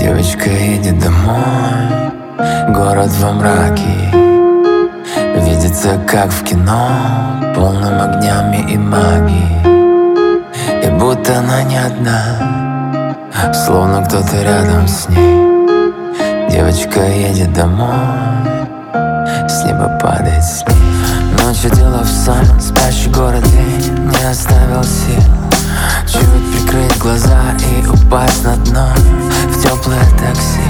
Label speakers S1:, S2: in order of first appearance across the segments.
S1: Девочка едет домой, город во мраке, видится как в кино, полным огнями и магией. И будто она не одна, словно кто-то рядом с ней. Девочка едет домой, с неба падает снег. Ночью дело в сон, спящий город день не оставил сил. Чуть прикрыть глаза и упасть на дно в теплое такси.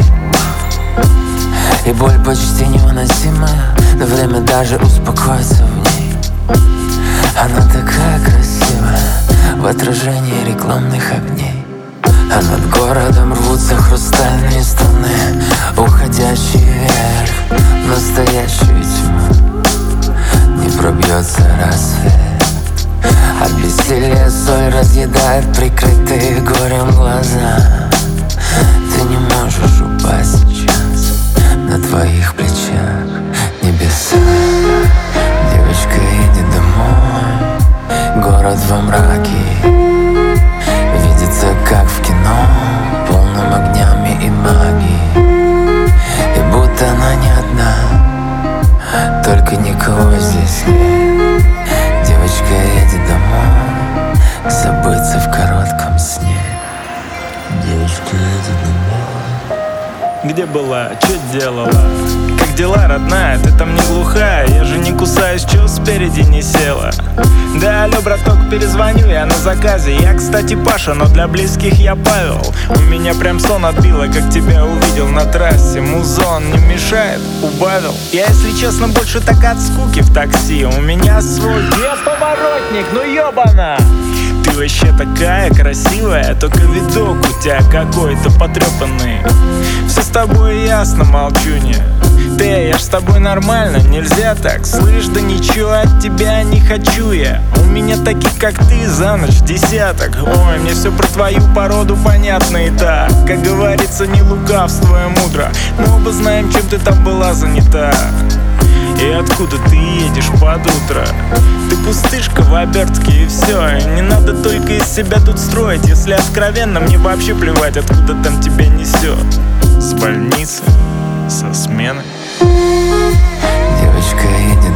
S1: И боль почти невыносимая, но время даже успокоится в ней. Она такая красивая в отражении рекламных огней. А над городом рвутся хрустальные струны, уходящие вверх в настоящую тьму. Не пробьется рассвет. От бессилия соль разъедает прикрытые горем глаза. Ты не можешь упасть сейчас, на твоих плечах небеса. Девочка едет домой, город во мраке, видится как в кино, полным огнями и магией. И будто она не одна, только никого здесь нет. Девочка едет домой, забыться в коротком сне. Девочка едет домой.
S2: Где была, что делала? Как дела, родная? Ты там не глухая? Я же не кусаюсь, чё спереди не села? Да, алло, браток, перезвоню я на заказе. Я, кстати, Паша, но для близких я Павел. У меня прям сон отбило, как тебя увидел на трассе. Музон не мешает, убавил. Я, если честно, больше так от скуки в такси. У меня свой поворотник, ну ёбана! Ты вообще такая красивая, только видок у тебя какой-то потрепанный. Все с тобой ясно, молчунья. Я ж с тобой нормально, нельзя так. Слышь, да ничего от тебя не хочу я. У меня таких, как ты, за ночь десяток. Ой, мне все про твою породу понятно и так. Как говорится, не лукавствуя мудро. Мы оба знаем, чем ты там была занята. И откуда ты едешь под утро? Ты пустышка в обертке и все. Не надо только из себя тут строить. Если откровенно, мне вообще плевать, откуда там тебя несет. С больницы, со смены.
S1: Девочка едет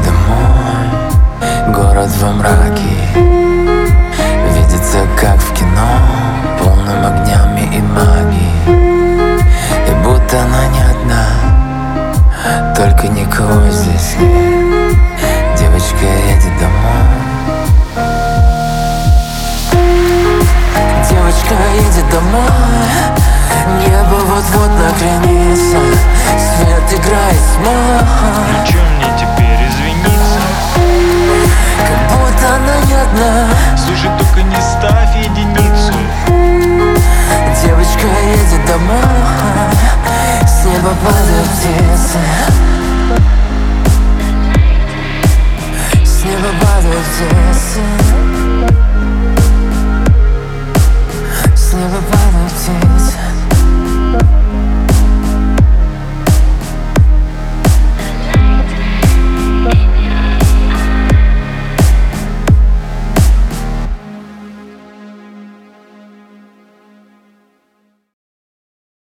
S1: домой, город во мраке, видится как в кино, полным огнями и магией. И будто она не одна, только никого здесь нет. Девочка едет домой. Девочка едет домой, небо вот-вот наклонится, свет играет тьма.
S2: Ну чё мне теперь извиниться?
S1: Как будто она не одна.
S2: Слушай, только не ставь единицу.
S1: Девочка едет домой, с неба падают птицы. С неба падают птицы.